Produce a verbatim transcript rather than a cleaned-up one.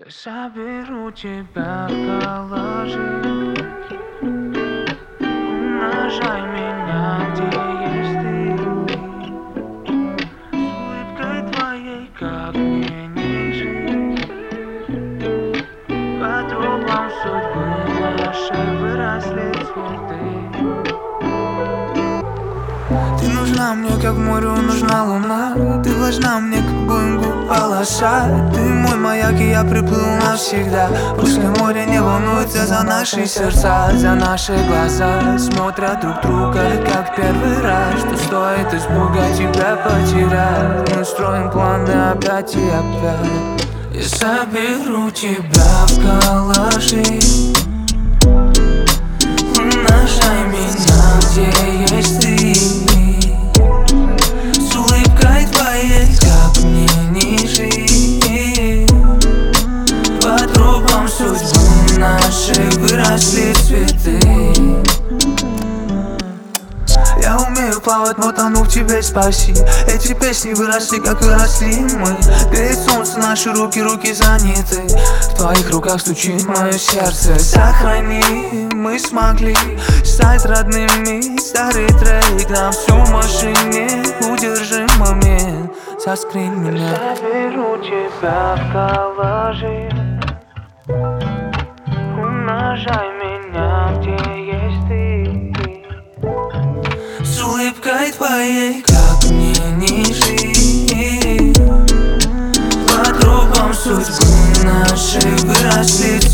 Я соберу тебя в коллажи. Умножай меня, где есть ты. С улыбкой твоей, как мне не жить. По тропам судьбы нашей выросли цветы. Ты нужна мне, как морю нужна луна. Ты важна мне, как Боингу полоса. Ты мой маяк, и я приплыл навсегда. Пускай море не волнуется за наши сердца, за наши глаза. Смотрят друг друга, как первый раз. Что стоит испуга тебя потерять. Мы строим планы опять и опять. Я соберу тебя в коллажи. Умножай меня, где есть ты. С улыбкой твоей, как мне не жить. По тропам судьбы нашей выросли цветы. Я умею плавать, но тону в тебе, спаси. Эти песни выросли, как выросли мы. Перед солнцем наши руки, руки заняты. В твоих руках стучит мое сердце. Сохрани, мы смогли стать родными. Старый трек на всю машине. Удержи момент, заскринь меня. Я соберу тебя в коллажи. Умножай меня, где есть ты. С улыбкой твоей, как мне не жить. По тропам судьбы нашей выросли